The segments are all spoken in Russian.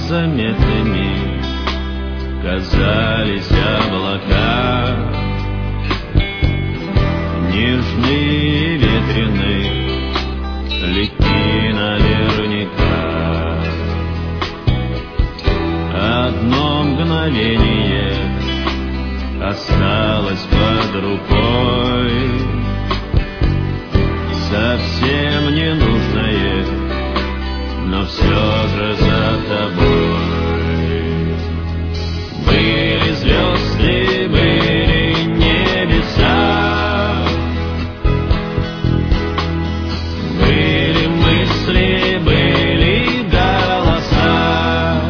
заметными казались облака, нежные, ветреные, лети наверняка. Одно мгновение осталось под рукой, совсем ненужное, но все же за тобой. Были звезды, были небеса, были мысли, были голоса.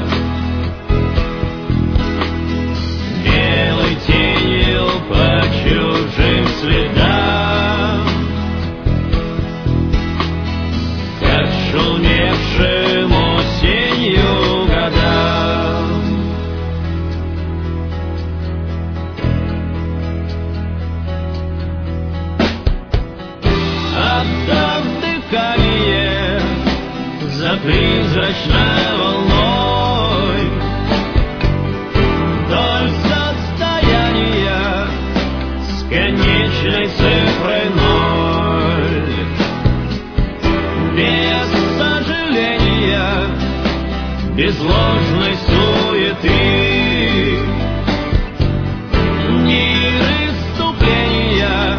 Белой тенью по чужим следам, как шумевшим осенью годам. Отдав дыхание за призрачной волной, вдоль состояния с конечной цифрой ноль, без сожаления, без ложной суеты, ни исступления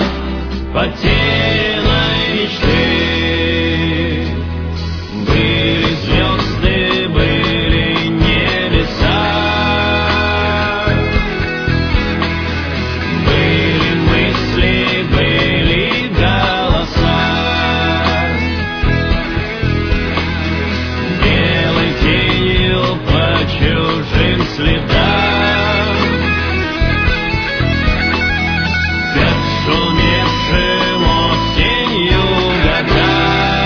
потерянной мечты. Были звезды, были небеса, были мысли, были голоса. Белой тенью по чужим следам, как шумевшим осенью годам.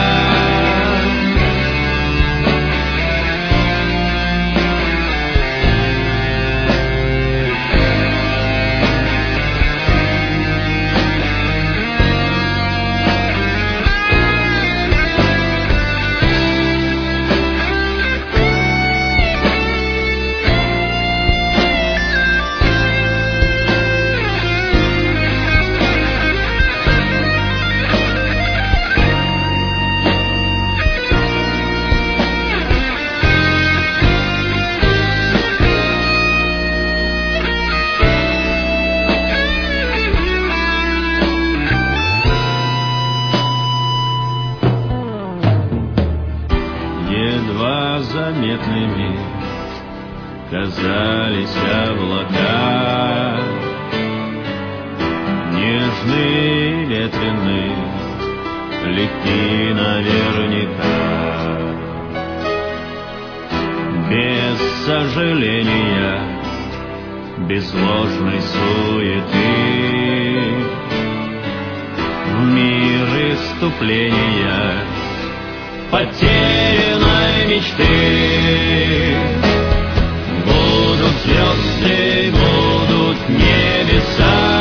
Едва заметными казались облака, нежные, ветреные, лети наверняка. Без сожаления, без ложной суеты, мир исступления потерянной мечты. Будут звезды, будут небеса,